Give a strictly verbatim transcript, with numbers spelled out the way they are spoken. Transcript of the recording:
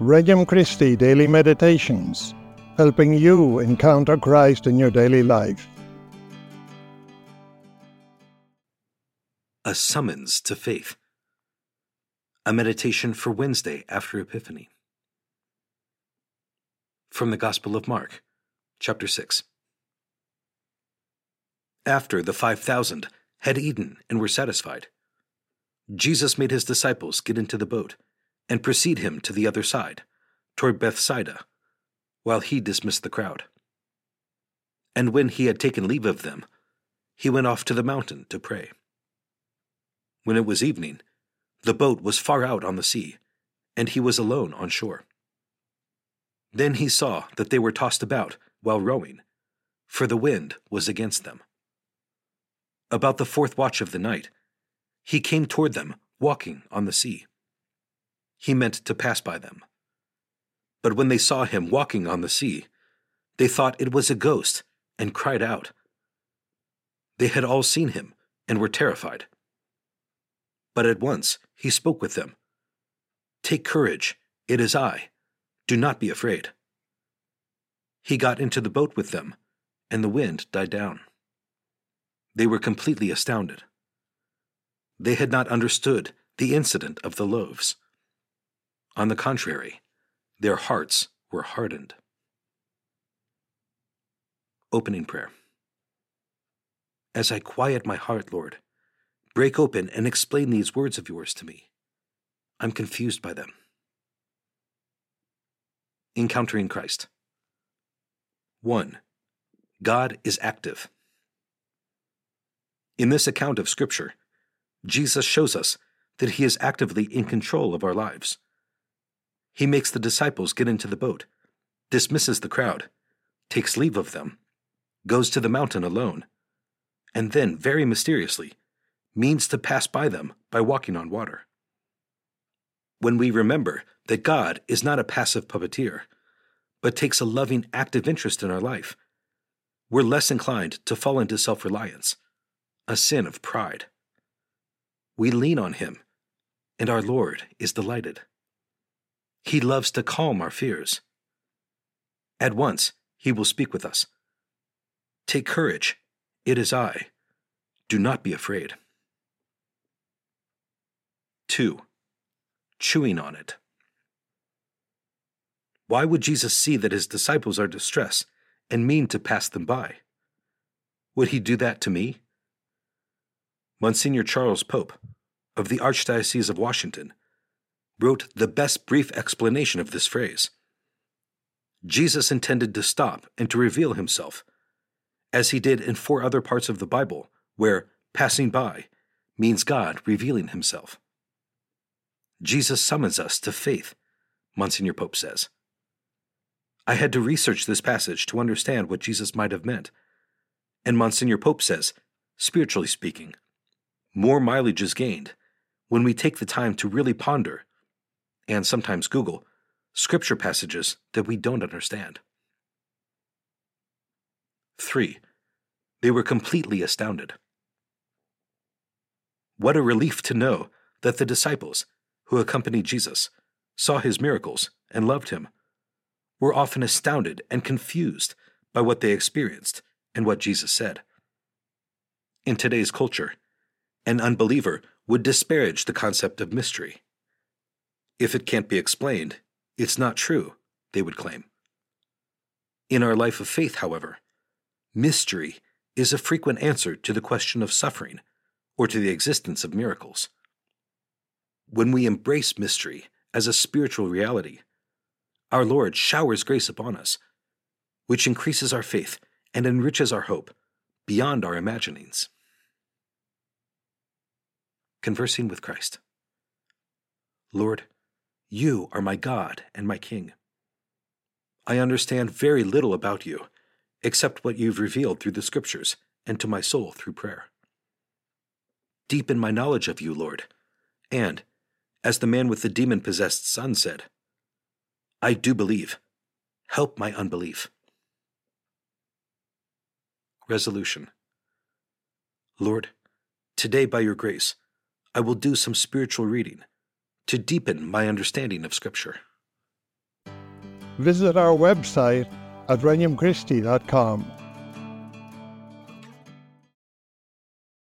Regnum Christi Daily Meditations, helping you encounter Christ in your daily life. A Summons to Faith. A meditation for Wednesday after Epiphany. From the Gospel of Mark, chapter six. After the five thousand had eaten and were satisfied, Jesus made his disciples get into the boat and precede him to the other side, toward Bethsaida, while he dismissed the crowd. And when he had taken leave of them, he went off to the mountain to pray. When it was evening, the boat was far out on the sea, and he was alone on shore. Then he saw that they were tossed about while rowing, for the wind was against them. About the fourth watch of the night, he came toward them, walking on the sea. He meant to pass by them. But when they saw him walking on the sea, they thought it was a ghost and cried out. They had all seen him and were terrified. But at once he spoke with them. "Take courage, it is I. Do not be afraid." He got into the boat with them, and the wind died down. They were completely astounded. They had not understood the incident of the loaves. On the contrary, their hearts were hardened. Opening Prayer. As I quiet my heart, Lord, break open and explain these words of yours to me. I'm confused by them. Encountering Christ. one. God is active. In this account of Scripture, Jesus shows us that he is actively in control of our lives. He makes the disciples get into the boat, dismisses the crowd, takes leave of them, goes to the mountain alone, and then, very mysteriously, means to pass by them by walking on water. When we remember that God is not a passive puppeteer, but takes a loving, active interest in our life, we're less inclined to fall into self-reliance, a sin of pride. We lean on him, and our Lord is delighted. He loves to calm our fears. At once, he will speak with us. "Take courage, it is I. Do not be afraid." two. Chewing on it. Why would Jesus see that his disciples are distressed and mean to pass them by? Would he do that to me? Monsignor Charles Pope, of the Archdiocese of Washington, wrote the best brief explanation of this phrase. Jesus intended to stop and to reveal himself, as he did in four other parts of the Bible, where passing by means God revealing himself. Jesus summons us to faith, Monsignor Pope says. I had to research this passage to understand what Jesus might have meant, and Monsignor Pope says, spiritually speaking, more mileage is gained when we take the time to really ponder, and sometimes Google, scripture passages that we don't understand. three. They were completely astounded. What a relief to know that the disciples, who accompanied Jesus, saw his miracles, and loved him, were often astounded and confused by what they experienced and what Jesus said. In today's culture, an unbeliever would disparage the concept of mystery. If it can't be explained, it's not true, they would claim. In our life of faith, however, mystery is a frequent answer to the question of suffering or to the existence of miracles. When we embrace mystery as a spiritual reality, our Lord showers grace upon us, which increases our faith and enriches our hope beyond our imaginings. Conversing with Christ. Lord, you are my God and my King. I understand very little about you, except what you've revealed through the Scriptures and to my soul through prayer. Deepen my knowledge of you, Lord, and, as the man with the demon-possessed son said, I do believe. Help my unbelief. Resolution. Lord, today by your grace, I will do some spiritual reading to deepen my understanding of Scripture. visit our website at regnum christi dot com.